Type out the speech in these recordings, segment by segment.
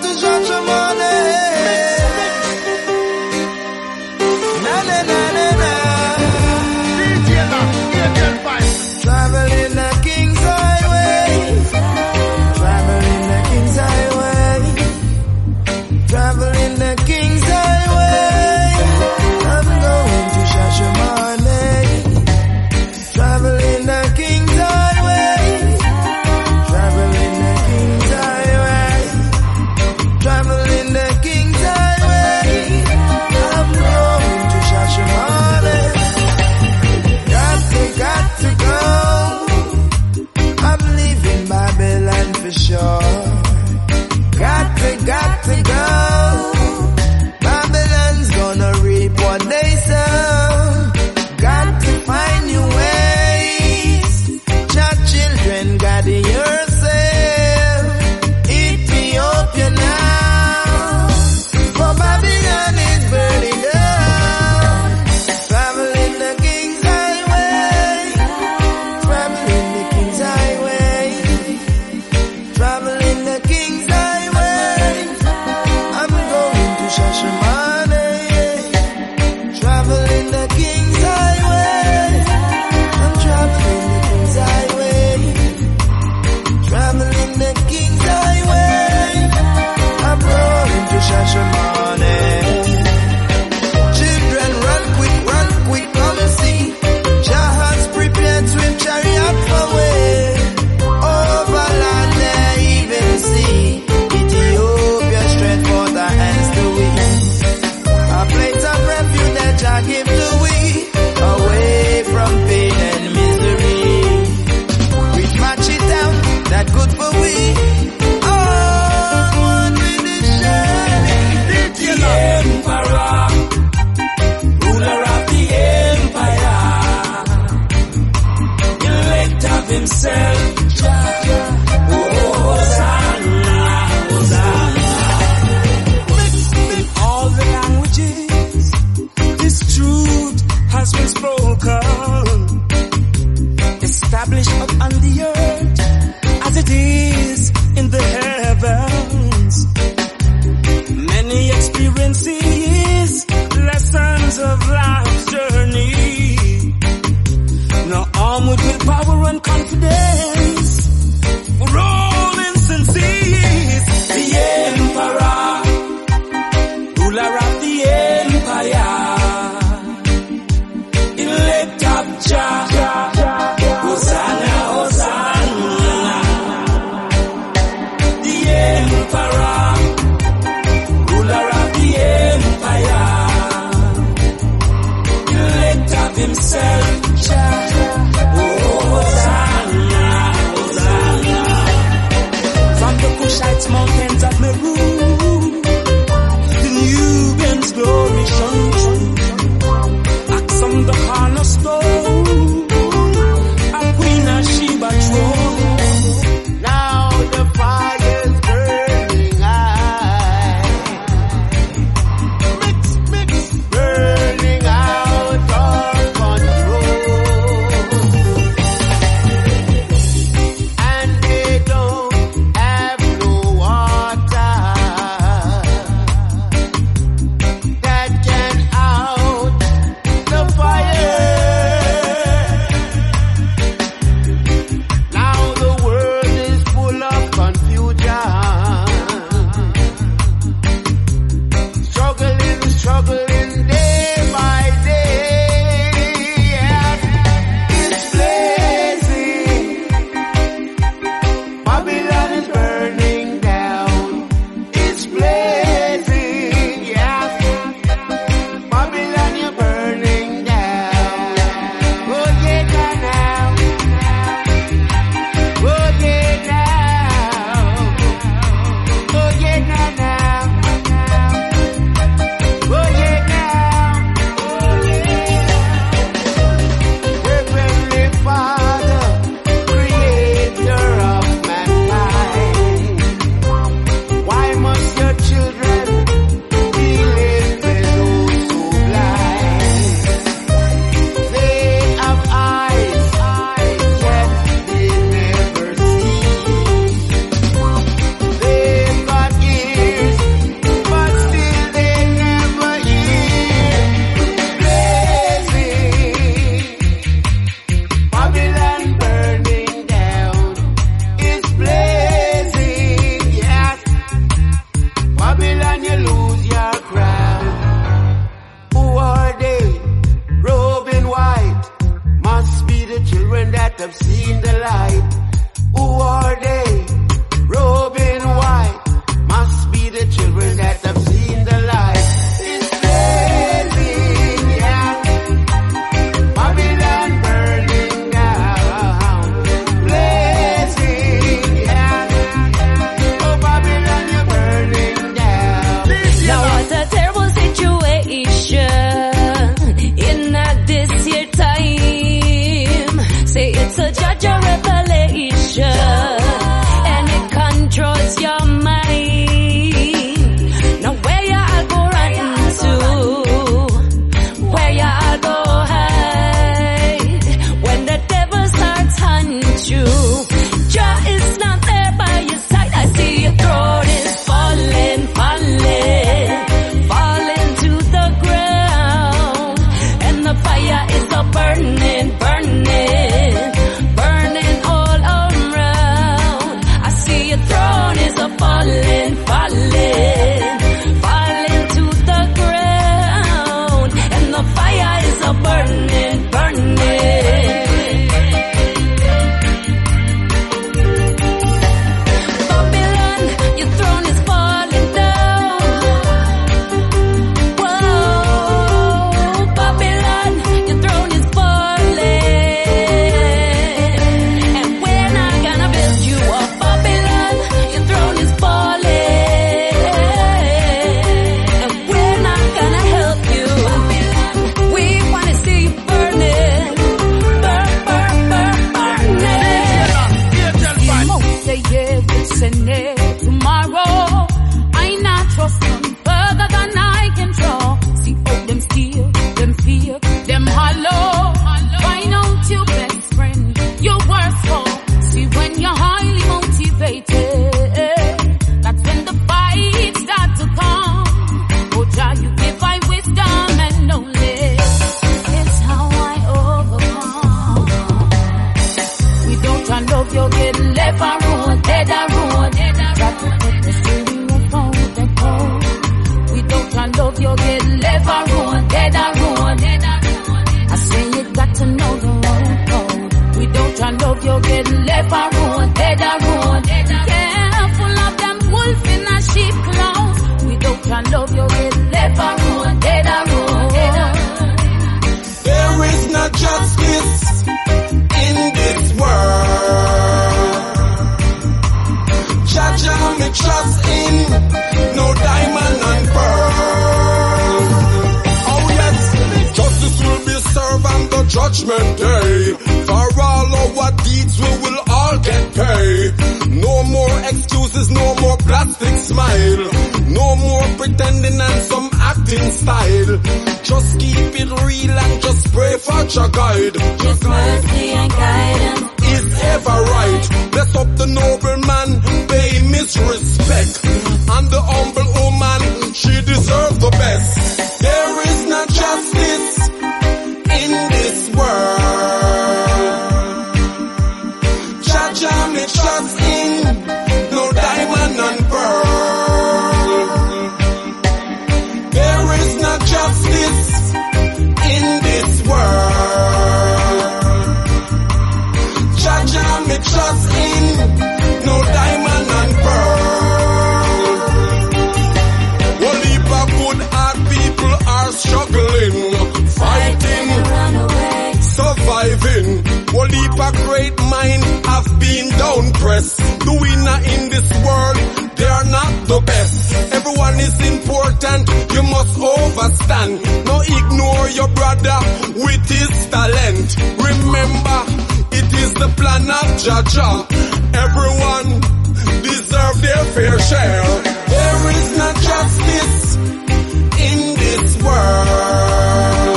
to church morning. Na na na na na. Traveling the King's Highway. Traveling the King's Highway. Traveling the King's Highway. I'm going to Shashamane. Traveling the King's Highway. Traveling the King's Highway. Traveling the King's Highway. I'm going to Shashamane. Got to go. I'm leaving Babylon for sure. Got to go. Babylon's gonna reap what they sow. Got to find new ways. Your children, got yourself. Ethiopia now. For Babylon is burning down. Traveling the King's Highway. Traveling the King's Highway. Traveling the King's Highway. I'm going to Shashamane. Traveling the King's Highway. I'm traveling the King's Highway. Traveling the King's Highway. I'm going to Shashamane. Children, run quick, come see. Jah has prepared swift chariot for way. Over land there even see. Ethiopia stretch forth her hands to we. A place of refuge that Jah give to we. Away from pain and misery. Which match it down, that good for we. On with the shining. The emperor, ruler of the empire, elect of himself, Hosanna, Hosanna. In all the languages, this truth has been spoken, established upon the earth as it is in the heavens. Many experiences, lessons of life's journey. Now armed with power and confidence, rolling seas. The emperor, ruler of the empire, elect of Jah, Hosanna, Hosanna. seen the light. Who are they? Robed in white. Must be the children that have seen the light. It's blazing, yeah. Babylon burning down. Blazing, yeah. Oh, Babylon, you're burning down. Now what a terrible situation in this here time. Say it's a judge of revelation, and it controls your mind. Now where you all go run to, where you all go hide, when the devil starts hunt you, Jah is not there by your side. I see your throne is falling, falling, falling to the ground, and the fire is a burning, burning, burning all around. I see your throne is a falling, falling, falling to the ground, and the fire is a burning, burning. Babylon, your throne is falling down. Whoa, Babylon, your throne is falling, and we're not gonna build you up. Babylon, your throne is falling, and we're not gonna help you. We wanna see you burning, burn, burn, burn, burning. Most say yeah, we'll send it tomorrow. I not trust them further than I can draw. See how them steal, them fear, them hollow. Find out your best friend, your worst foe. See when you're highly motivated, that's when the fight starts to come. Oh Jah, you give I wisdom and knowledge. It's how I overcome. We don't try love, you're getting left a road, dead a road. Try to put the steering of the cold. We don't try love, you're getting left a road, dead a road. I say you got to know the road code. We don't try love, you're getting left a road, dead a road. Careful of them wolf in a sheep clothes. We don't try love, you're getting left a road, dead a road. There is no justice in this world. Jah Jah me trust in, no diamond and pearl. Oh yes, justice will be served on the judgment day. For all our deeds we will all get paid. No more excuses, no more plastic smile. No more pretending and some acting style. Just keep it real and just pray for your guide. His mercy and guidance Is ever right. Bless up the noble man, pay him his respect. And the humble woman, she deserves the best. There is no justice in this world. Jah Jah me trust in, no diamond and pearl. There is no justice in this world. Jah Jah me trust in, no diamond and pearl. One heap of good heart people are struggling, fighting, run away. surviving. One heap of great mind have been down pressed. The winner in this world, they are not the best. Everyone is important, you must overstand. No ignore your brother with his talent. Remember, it is the plan of Jah Jah. Everyone deserve their fair share. There is no justice in this world.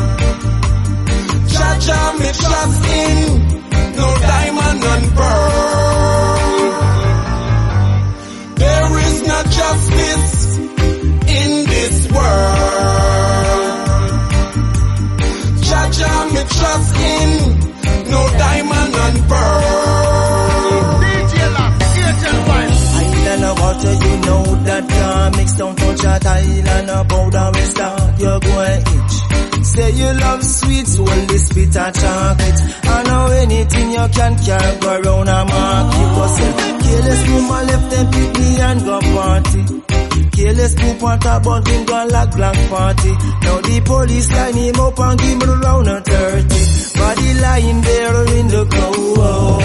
Jah Jah me trust in, no diamond and pearl. There is no justice in this world. Jah Jah me trust in, no diamond and pearl. Island of water, you know that can't mix down touch at island of powder we start, you're going itch. Say you love sweets, well this bitter chocolate. I know anything you you can carry go around and mark you. Cause careless woman left them pick me and go party. Careless poop on top but him go like black party. Now the police line him up and give him around a 30. Body lying there in the crowd.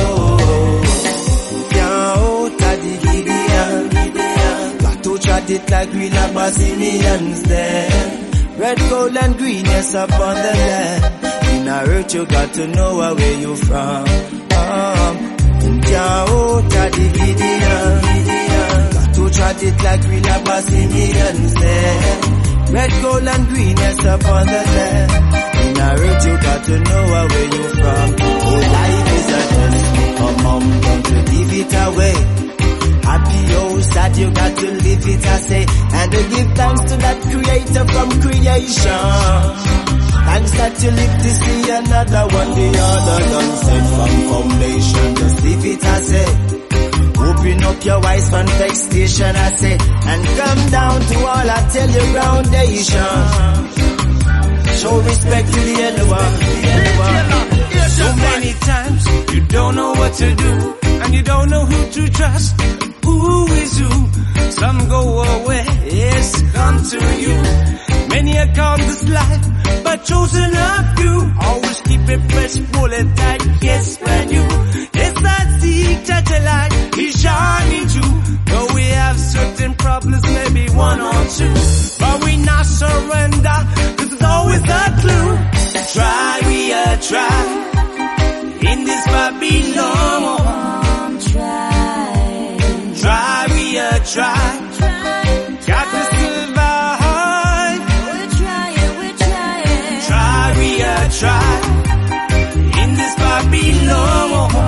Can't out of the Gideon. Got to chat it like we like Basilians there. Red, gold and green, yes, up on the land. In a earth you got to know where you from. Can't out of the Gideon. Got to chat it like we like Basilians there. Red, gold and green, yes, up on the land. In a earth you got to know where you from. Oh, life is a test. Come on, don't you leave it away. Happy or sad, you got to live it, I say. And to give thanks to that creator from creation. Thanks that you live to see another one, the other done set from foundation. Just live it, I say. Open up your eyes from fake station, I say. And come down to all I tell you foundation. Show respect to the other one. So many times you don't know what to do, and you don't know who to trust. Who is who? Some go away, yes, come to you. Many are called this life, but chosen of you. Always keep it fresh, pull it tight, yes, brand new. Yes, I seek such a light, He's shining too. Though we have certain problems, maybe one or two, but we not surrender, cause there's always a clue. Try, we try, in this Babylon. Try, we try. Got to survive. We're trying. Try, we try. In this Babylon.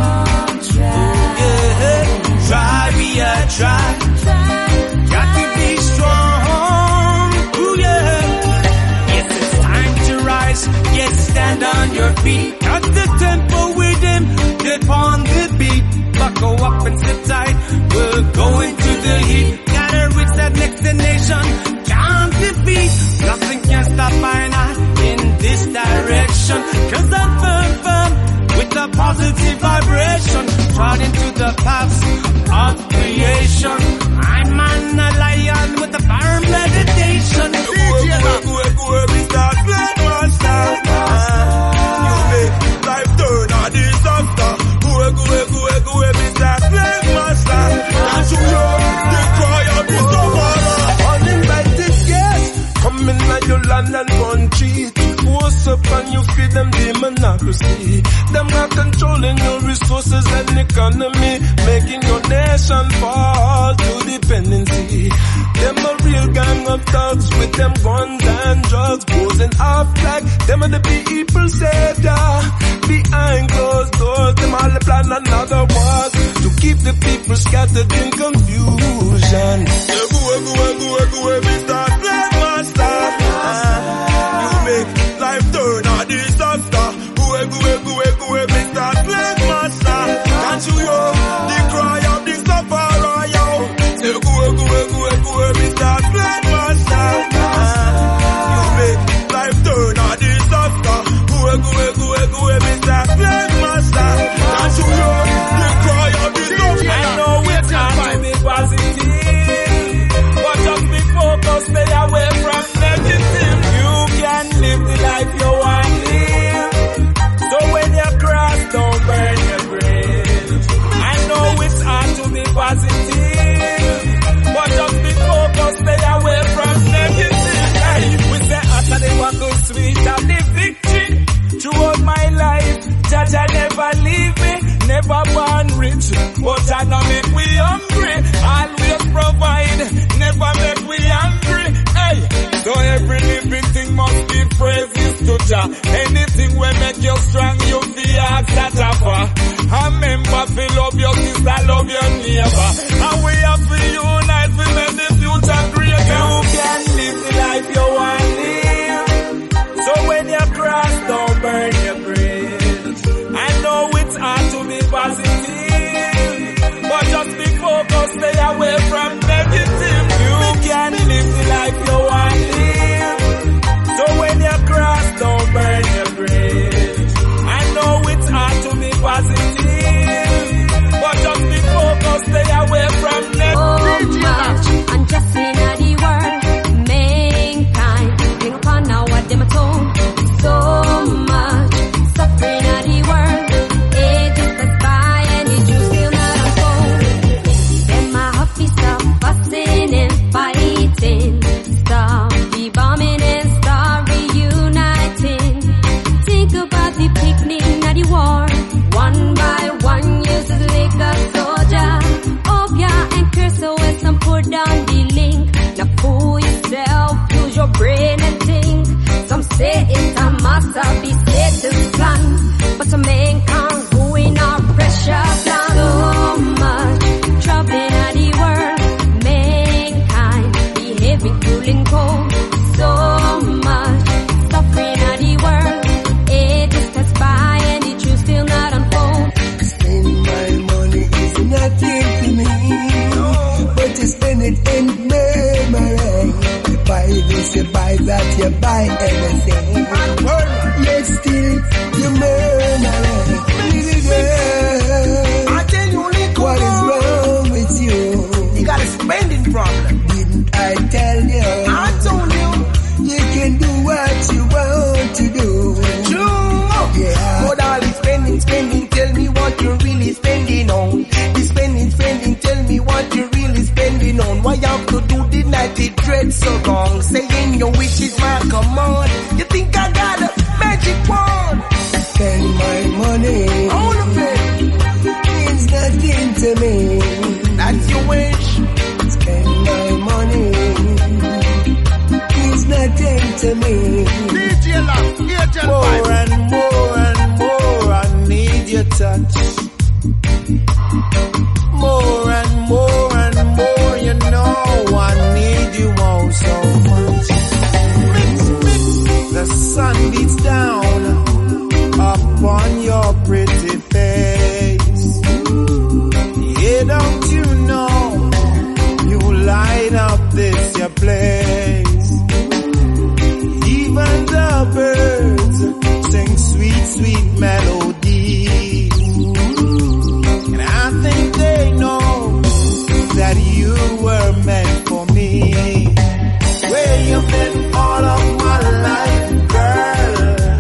Yeah. Try, we try. Got to be strong. Ooh, yeah. Yes, it's time to rise. Yes, stand on your feet. Got the tempo with him. Get on the beat. Buckle up and sit tight. We're going to the heat. Gotta reach that next destination. Can't defeat. Nothing can stop my night in this direction. Cause I'm firm with a positive vibration. Trod into the paths of creation. I'm on a lion with a firm meditation. Go, we start like monster. You make life turn a disaster. Go, Mr. Slave Master. And you know the cry of the sufferer. Uninvited guests coming at your land and country. Force up and you feed them democracy. Them are controlling your resources and economy, making your nation fall to dependency. Them a real gang of thugs with them guns and drugs, posing off like them are the people savior. Behind closed doors, them all plan another war to keep the people scattered in confusion. Go, Mr. Slave Master. You make life turn a disaster. Go, Mr. Slave Master. Can't you hear the cry of the sufferer, yo? Say, go, Mr. Slave Master. You make life turn a disaster. Go, Mr. Slave Master. Can't you hear the cry of the sufferer? I know it's hard to be positive, but just be focused, stay away from negative. You can live the life you want to live. So when you cross, don't burn your bridge. I know it's hard to be positive, but just be focused, stay away from negative. Hey, we say after the battle sweet of the victory. Throughout my life, Judge, I never leave me, never born rich, but I don't make we hungry. Always provide, never make we angry. Hey, so every living thing must give praises to Jah. Anything will make you strong, you feel ask that Jah. Remember to love your sister, love your neighbor, and we have to unite, we make the future greater. You can live the life you want to live. So when you cross, don't burn your bridge. I know it's hard to be positive, but just be focused, stay away from negative. You can live the life you want to live. So when you cross, don't burn your bridge. I know it's hard to be positive, you buy everything. Yet still you murmur. Little girl, I tell you, little what is wrong with you? You got a spending problem. Didn't I tell you? I told you. You can do what you want to do. True. Yeah. But all this spending, tell me what you're really spending on. This spending, tell me what you're really spending on. Why you have to do the nighty dread so long? Saying your wish is my command. You think I got a magic wand? Spend my money. All of it means nothing to me. That's your wish. Spend my money. Means nothing to me. DJ Love, More and more and more, I need your touch. More and more and more, you know I need you all so much. The sun beats down upon your pretty face. Yeah, don't you know you light up this your place. Even the birds sing sweet, sweet melodies. And I think they know that you were meant for me. Where you been all of my life, girl?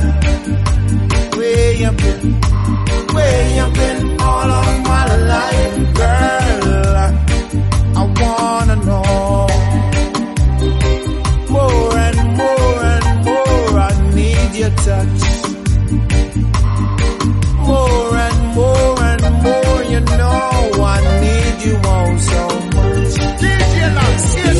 Where you been all of my life, girl? I wanna know. More and more and more, I need your touch. More and more and more, you know I need you all so much. DJ Love,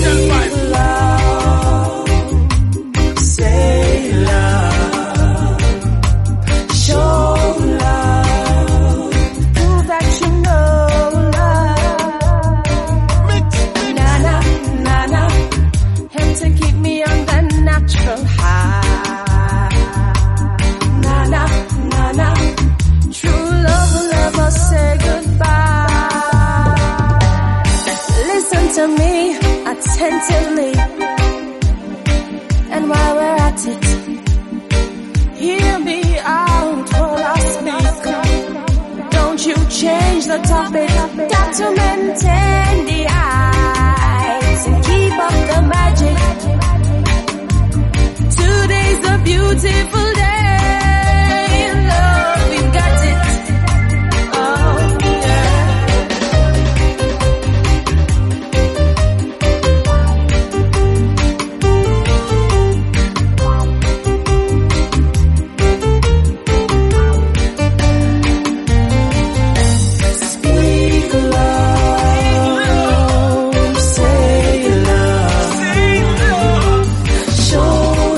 Love, say love, show love, prove that you know love. Na na na, him to keep me on the natural high. Na na na, true love will never say goodbye. Listen to me attentively, and while we're at it, hear me out while I speak. Don't you change the topic, got to maintain the eyes and keep up the magic. Today's a beautiful day, love, we've got it. Oh yeah. Speak love, say love, show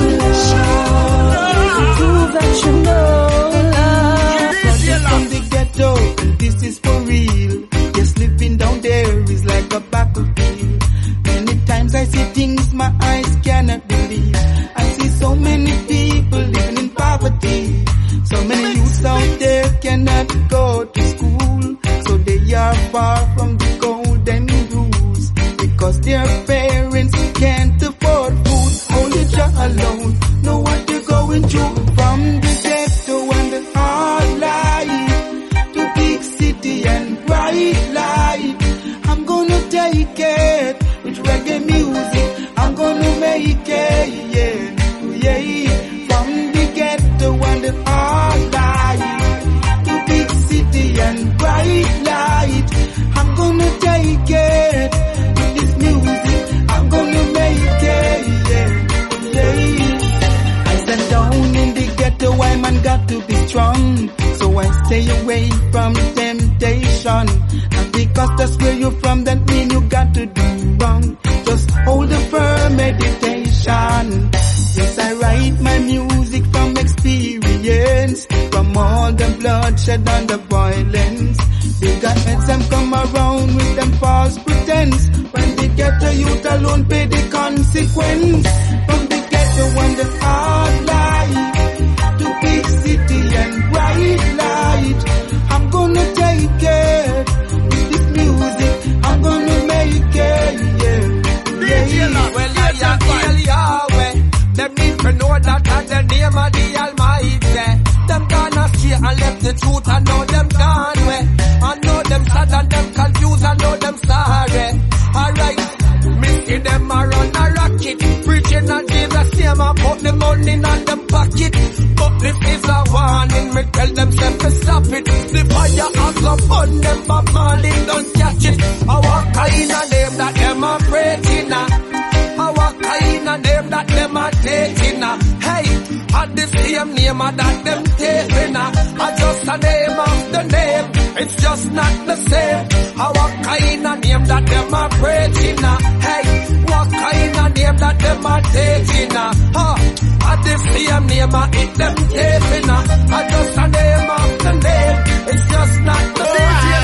love, prove that you know love. From the ghetto, and this is for real. Yes, living down there is like a battlefield. Many times I see things my eyes cannot believe. I see so many people living in poverty. So many youths out there cannot go to school. So they are far from the golden rules. Because their parents can't afford food. Only Jah alone know what they're going through. From the ghetto and the hard life to big city and bright light, I'm gonna take it with reggae music. I'm gonna make it, yeah, yeah. From the ghetto and the hard life to big city and bright light, I'm gonna take it with this music. I'm gonna make it, yeah, yeah. I stand down in the ghetto, why man got to be strong. So I stay away from temptation. Not because that's where you're from, that mean you got to do wrong. Just hold a firm meditation. Yes, I write my music from experience, from all the bloodshed and the violence. They got heads and come around with them false pretense. When they get the youth alone pay the consequence. From the ghetto and the hard life to big city and bright light, I'm gonna take it with this music. I'm gonna make it, yeah, yeah. Well, I am Yahweh. Let me same name that them taking. I just a name of the name. It's just not the same. What kind of name that them are praising? Hey, what kind of name that them are taking? At the same name it them taking. I just a name of the name. It's just not the same.